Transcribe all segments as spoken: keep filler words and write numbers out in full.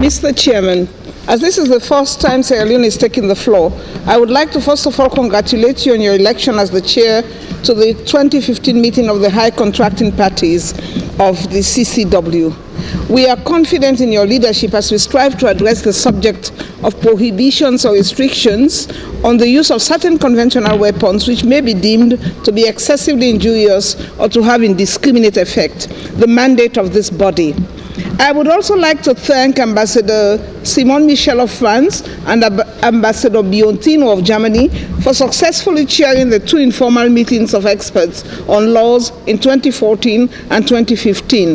Mister Chairman, as this is the first time Sierra Leone is taking the floor, I would like to first of all congratulate you on your election as the chair to the twenty fifteen meeting of the High Contracting Parties of the C C W. We are confident in your leadership as we strive to address the subject of prohibitions or restrictions on the use of certain conventional weapons which may be deemed to be excessively injurious or to have indiscriminate effect, the mandate of this body. I would also like to thank Ambassador Simon Michel of France and Ab Ambassador Biontino of Germany for successfully chairing the two informal meetings of experts on laws in twenty fourteen and twenty fifteen.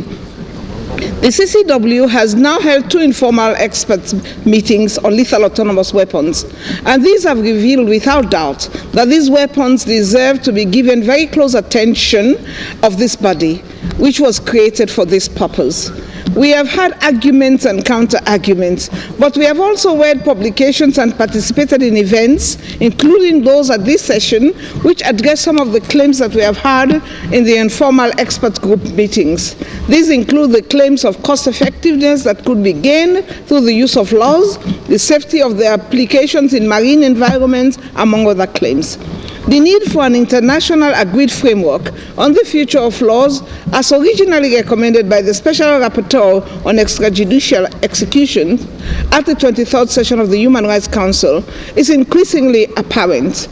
The C C W has now held two informal experts meetings on lethal autonomous weapons, and these have revealed without doubt that these weapons deserve to be given very close attention of this body, which was created for this purpose. We have had arguments and counter-arguments, but we have also read publications and participated in events, including those at this session, which address some of the claims that we have had in the informal expert group meetings. These include the claims of cost effectiveness that could be gained through the use of laws, the safety of their applications in marine environments, among other claims. The need for an international agreed framework on the future of laws, as originally recommended by the Special Rapporteur on extrajudicial execution at the twenty-third session of the Human Rights Council, is increasingly apparent.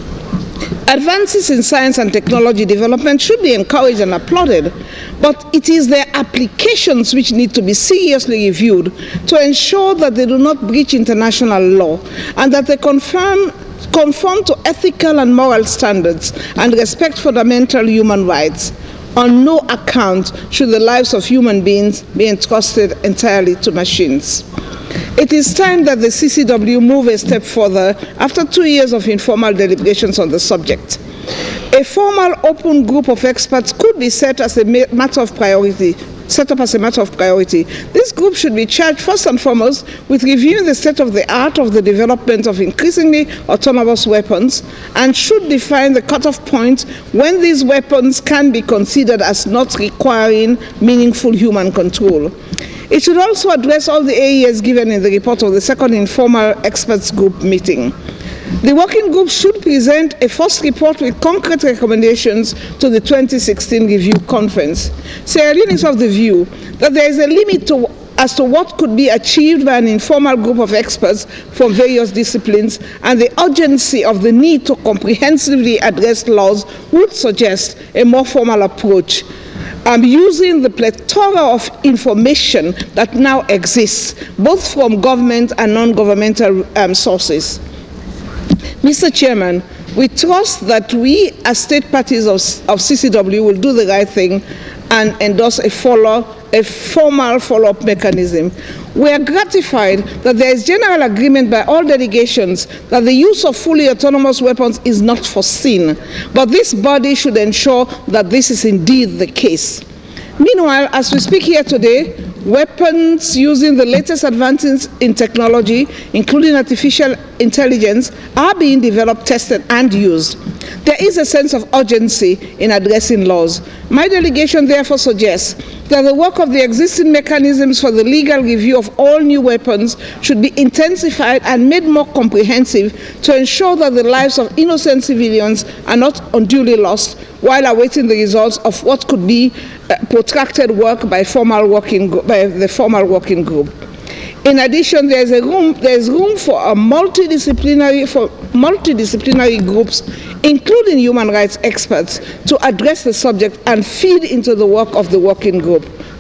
Advances in science and technology development should be encouraged and applauded, but it is their applications which need to be seriously reviewed to ensure that they do not breach international law and that they confirm conform to ethical and moral standards and respect fundamental human rights. On no account should the lives of human beings be entrusted entirely to machines. It is time that the C C W move a step further after two years of informal deliberations on the subject. A formal open group of experts could be set as a matter of priority set up as a matter of priority. This group should be charged first and foremost with reviewing the state of the art of the development of increasingly autonomous weapons and should define the cutoff point when these weapons can be considered as not requiring meaningful human control. It should also address all the A E S given in the report of the second informal experts group meeting. The working group should present a first report with concrete recommendations to the twenty sixteen review conference. Sierra Leone is of the view that there is a limit to, as to what could be achieved by an informal group of experts from various disciplines, and the urgency of the need to comprehensively address laws would suggest a more formal approach. I'm using the plethora of information that now exists, both from government and non-governmental um, sources. Mister Chairman, we trust that we, as state parties of, of C C W, will do the right thing and endorse a, follow, a formal follow-up mechanism. We are gratified that there is general agreement by all delegations that the use of fully autonomous weapons is not foreseen, but this body should ensure that this is indeed the case. Meanwhile, as we speak here today, weapons using the latest advances in technology, including artificial intelligence, are being developed, tested, and used. There is a sense of urgency in addressing laws. My delegation therefore suggests that the work of the existing mechanisms for the legal review of all new weapons should be intensified and made more comprehensive to ensure that the lives of innocent civilians are not unduly lost while awaiting the results of what could be uh, protracted work by, formal working, by the formal working group. In addition, there is a room, there is room for a multidisciplinary, for multidisciplinary groups, including human rights experts, to address the subject and feed into the work of the working group.